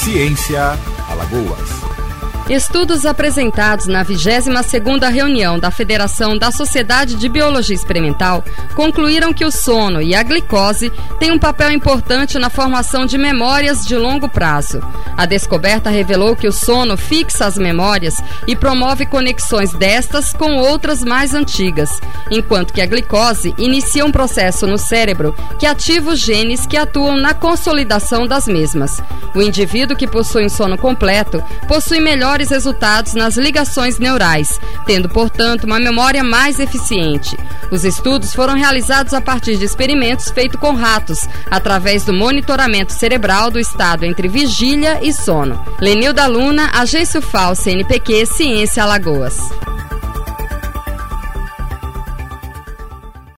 Ciência Alagoas. Estudos apresentados na 22ª reunião da Federação da Sociedade de Biologia Experimental concluíram que o sono e a glicose têm um papel importante na formação de memórias de longo prazo. A descoberta revelou que o sono fixa as memórias e promove conexões destas com outras mais antigas, enquanto que a glicose inicia um processo no cérebro que ativa os genes que atuam na consolidação das mesmas. O indivíduo que possui um sono completo possui melhores resultados nas ligações neurais, tendo, portanto, uma memória mais eficiente. Os estudos foram realizados a partir de experimentos feitos com ratos, através do monitoramento cerebral do estado entre vigília e sono. Lenilda Luna, Agência UFAL, CNPq, Ciência Alagoas.